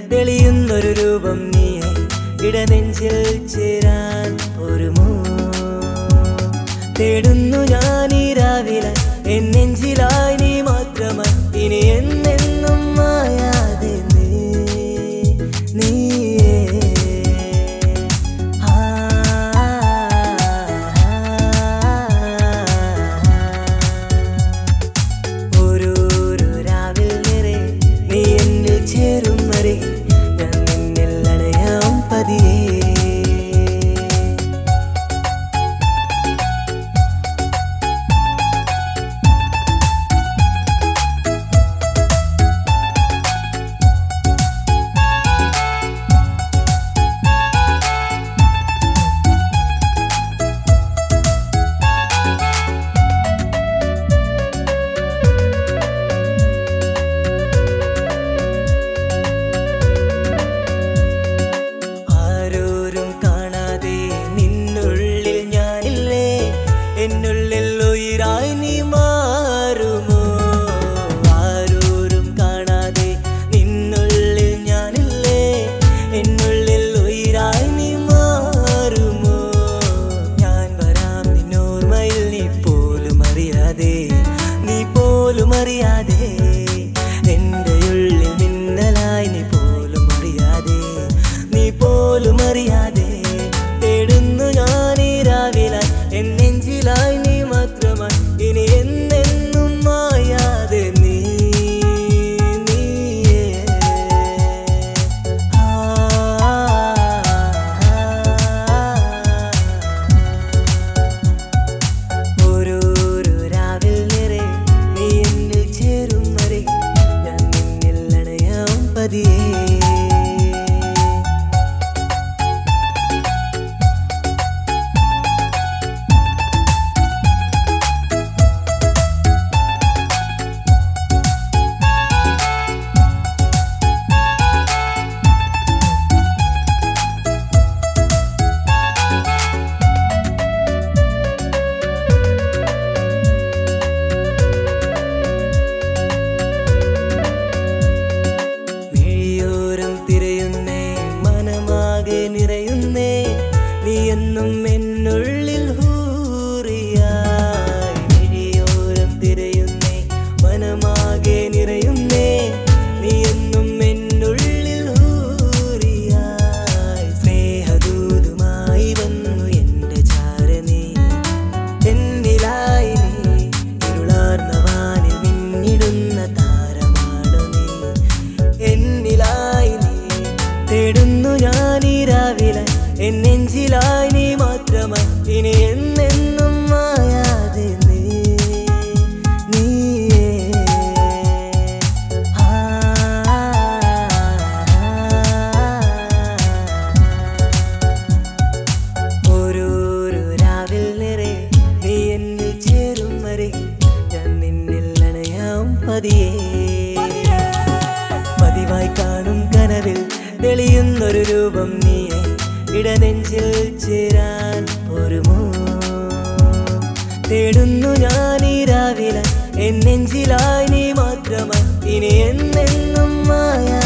തെളിയുന്നൊരു രൂപം നീയെ ഇടനെഞ്ചിൽ ചേരാൻ ഒരുമോ തേടുന്നു ഞാൻ ഈ രാവിലെ എൻ നെഞ്ചിലായി നീ മാത്രമായി ഇനി എന്നെന്നും മായാതെ നീയേ ഓരോരോ രാവിൽ വരെ നീ എന്നിൽ ചേരും വരെ ഞാൻ നിന്നിൽ അണയാം പതിയേ എന്നുള്ളിൽ ഉയിരായി നീ മാറുമോ ആരോരും കാണാതെ നിന്നുള്ളിൽ ഞാനില്ലേ എന്നുള്ളിൽ ഉയിരായി നീ മാറുമോ ഞാൻ വരാം നിന്നോർമ്മയിൽ നീ പോലും അറിയാതെ എൻ്റെ ഉള്ളിൽ മിന്നലായി നീ പോലും അറിയാതെ തേടുന്നു ഞാൻ ഈ രാവിലെ എൻ നെഞ്ചിലായി നീ മാത്രമായി ഇനി എന്നെന്നും മായാതെ നീയേ ഓരോരോ രാവിൽ വരെ നീ എന്നിൽ ചേരും വരെ ഞാൻ നിന്നിൽ അണയാം പതിയേ നിറയുന്നേ നീ എന്നും എന്നുള്ളിൽ ഹൂറിയായി മിഴിയോരം തിരയുന്നേ മനമാകെ നിറയുന്നേ നീ എന്നും എന്നുള്ളിൽ ഹൂറിയായി സ്നേഹദൂതുമായി വന്നു എൻ്റെ ചാരനീ എന്നിലായി നീ ഇരുളാർന്ന വാനിൽ മിന്നിടുന്ന താരമാണു നീ എന്നിലായി നീ തേടുന്നു ഞാൻ ഈ രാവിലെ എൻ നെഞ്ചിലായി നീ മാത്രമായി ഇനി എന്നെന്നും മായാതെ നീയേ ഓരോരോ രാവിൽ വരെ നീ എന്നിൽ ചേരും വരെ ഞാൻ നിന്നിൽ അണയാം പതിയേ പതിവായി കാണും കനവിൽ തെളിയുന്നൊരു രൂപം നീയെ ഇടനെഞ്ചിൽ ചേരാൻ ഒരുമോ തേടുന്നു ഞാൻ ഈ രാവിലെ എൻ നെഞ്ചിലായി നീ മാത്രമായി ഇനി എന്നെന്നും മായാ